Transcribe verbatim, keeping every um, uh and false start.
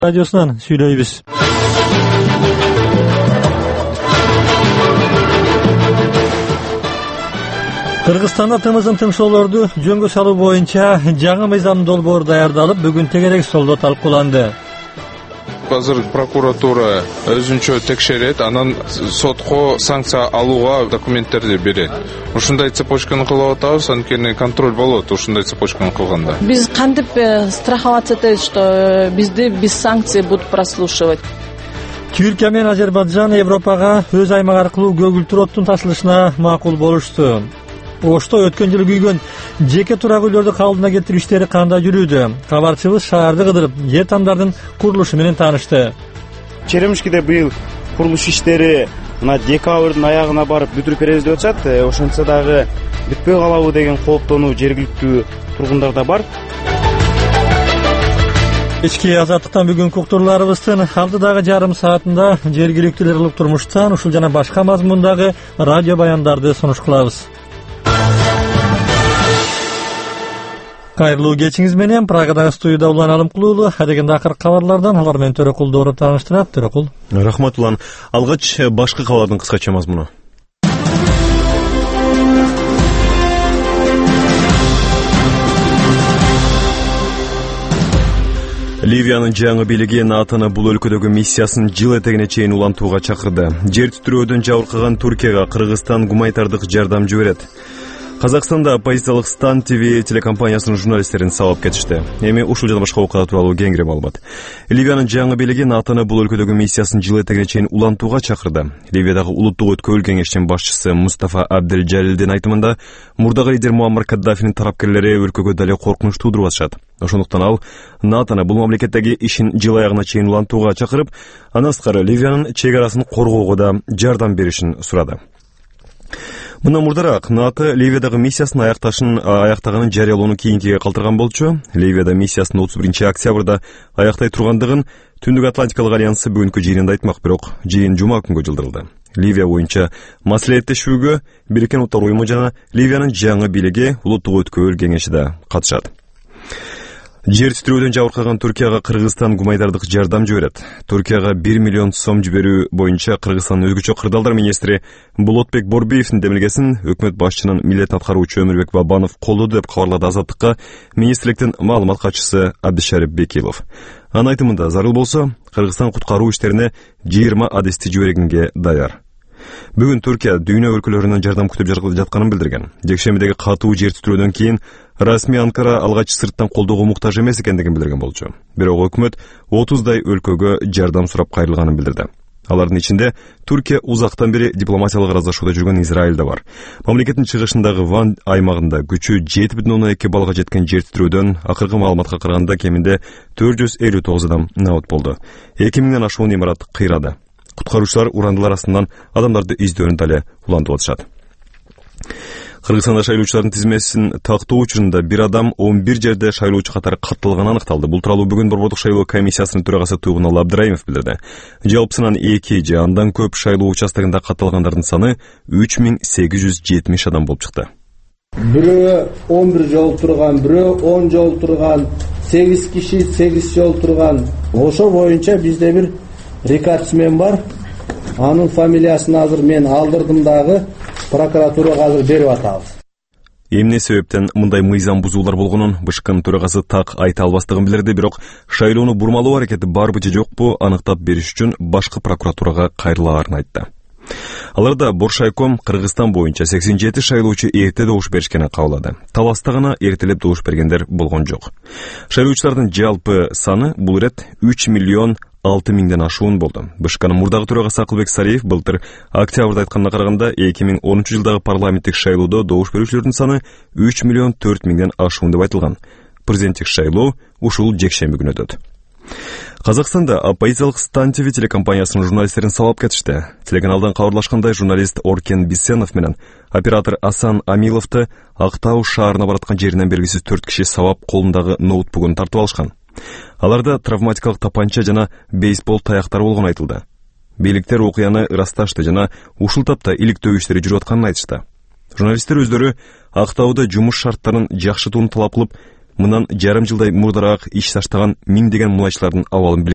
Радиосунан сүйлөйбүз. Кыргызстанда тымызын тыңшоолорду жөнгө салуу боюнча жаңы мыйзам долбоор даярдалып, бүгүн тегерек столдо талкууланды. Азыр прокуратура өзүнчө текшерет, анан сотко санкция алууга документтерди берет. Ушундай цепочканы кылып атабыз, анткени контроль болот ушундай цепочканы кылганда. Биз кантип страховаться этебиз, что бизди без санкций будут прослушивать. Түркия менен Азербайжан Европага өз аймак аркылуу көгүлтүр оттун ташылышына макул болушту. Ошто өткөн жылы күйгөн жеке турак үйлөрдү калдына келтирүү иштери кандай жүрүүдө? Кабарчыбыз шаарды кыдырып, жер тамдардын курулушу менен таанышты. Черемишкиде быйыл курулуш иштери мына декабрдын аягына барып бүтүрүп беребиз деп атышат. Ошентсе дагы бүтпөй калабы деген кооптонуу жергиликтүү тургундарда бар. Кечки азаттыктан бүгүнкү уктурууларыбыздын алдыдагы жарым саатында жергиликтүүлөр турмуштан ушул жана башка мазмундагы радио баяндарды сунуш кылабыз. Кайрылуу кечиңиз менен Прагадагы студияда Улан Алымкулуу, адегенде акыркы кабарлардан алар менен Төрөкул Дооров тааныштырат. Төрөкул. Рахмат Улан. Алгач башкы кабардын кыскача мазмуну. Ливиянын жаңы бийлиги НАТОны бул өлкөдөгү миссиясын жыл этегине чейин улантууга чакырды. Жер титирөөдөн жабыркаган Туркияга Кыргызстан гуманитардык жардам жиберет. Казакстанда оппозициялык Стан ТВ телекомпаниясынын журналисттерин сабап кетишти. Эми ушул жана башка окуя тууралуу кеңири маалымат. Ливиянын жаңы бийлиги НАТОны бул өлкөдөгү миссиясын жыл этегине чейин улантууга чакырды. Ливиядагы улуттук өткөл кеңештин башчысы Мустафа Абделжалилдин айтымында, мурдагы лидер Муаммар Каддафинин тарапкерлери өлкөгө дале коркунуч туудуруп атышат. Ошондуктан ал НАТОны бул мамлекеттеги ишин жыл аягына чейин улантууга чакырып, андан сырткары Ливиянын чек арасын коргоого да жардам беришин сурады. Мындан мурдараак НАТО Ливиядагы миссиясын аякташын аяктаганын жарыялоону кийинкиге калтырган болчу. Ливияда миссиясын отуз биринчи октябрда аяктай тургандыгын Түндүк Атлантикалык альянсы бүгүнкү жыйынында айтмак, бирок жыйын жума күнгө жылдырылды. Ливия боюнча маселелеттешүүгө Бириккен Улуттар уюму жана Ливиянын жаңы бийлиги улуттук өткөл кеңеши да катышат. Жер титирөөдөн жабыркаган Туркияга Кыргызстан гуманитардык жардам жиберет. Туркияга бир миллион сом жиберүү боюнча Кыргызстандын өзгөчө кырдаалдар министри Болотбек Борбиевдин демилгесин өкмөт башчынын милдет аткаруучу Өмүрбек Бабанов колдоду деп кабарлады Азаттыкка министрликтин маалымат катчысы Абдишарип Бекилов. Анын айтымында зарыл болсо, Кыргызстан куткаруу иштерине жыйырма адисти жибергенге даяр. Бүгүн Туркия дүйнө өлкөлөрүнөн жардам күтүп жатканын билдирген. Жекшембидеги катуу жер титирөөдөн кийин расмий Анкара алгач сырттан колдоого муктаж эмес экендигин билдирген болчу. Бирок өкмөт отуздай өлкөгө жардам сурап кайрылганын билдирди. Алардын ичинде Туркия узактан бери дипломатиялык ыраазашууда жүргөн Израиль да бар. Мамлекеттин чыгышындагы Ван аймагында күчү жети бүтүн ондон эки балга жеткен жер титирөөдөн акыркы маалыматка караганда кеминде төрт жүз элүү тогуз адам набат болду. эки миңден ашуун имарат кыйрады. Куткаруучулар урандылар астынан адамдарды издөөнү дале улантып атышат. Кыргызстанда шайлоочулардын тизмесин тактоо учурунда бир адам он бир жерде шайлоочу катары катталганы аныкталды. Бул тууралуу бүгүн Борбордук шайлоо комиссиясынын төрагасы Туйгуналы Абдыраимов билдирди. Жалпысынан эки же андан көп шайлоо участогунда катталгандардын саны үч миң сегиз жүз жетимиш адам болуп чыкты. Бирөө он бир жол турган, бирөө он жол турган, сегиз киши сегиз жол турган. Ошо боюнча бизде бир рекордсмен бар. Анын фамилиясын азыр мен алдырдым дагы, прокуратурага азыр берип атабыз. Эмне себептен мындай мыйзам бузуулар болгонун БШКнын төрагасы так айта албастыгын билдирди, бирок шайлоону бурмалоо аракети барбы же жокпу аныктап бериш үчүн башкы прокуратурага кайрылагарын айтты. Аларда Боршайком Кыргызстан боюнча сексен жети шайлоочу эрте добуш беришкени кабылады. Таласта гана эртелеп добуш бергендер болгон жок. Шайлоочулардын жалпы саны бул ирет үч миллион алты миңден ашуун болду. БШКнын мурдагы төрагасы Акылбек Сариев былтыр октябрда айтканына караганда эки миң онунчу жылдагы парламенттик шайлоодо добуш берүүчүлөрдүн саны үч миллион төрт миңден ашуун деп айтылган. Президенттик шайлоо ушул жекшемби күнү өтөт. Казакстанда оппозициялык Стан ТВ телекомпаниясынын журналисттерин сабап кетишти. Телеканалдан кабарлашкандай журналист Оркен Бисенов менен оператор Асан Амиловду Актау шаарына бараткан жеринен белгисиз төрт киши сабап колундагы ноутбугун тартып алышкан. Аларда травматикалык тапанча жана бейсбол таяктар болгону айтылды. Бийликтер окуяны ырасташты жана ушул тапта иликтөө иштери жүрүп атканын айтышты. Журналисттер өздөрү Актауда жумуш шарттарын жакшы талап кылып, мындан жарым жылдай мурдараак иш таштаган миңдеген мулайчылардын абалын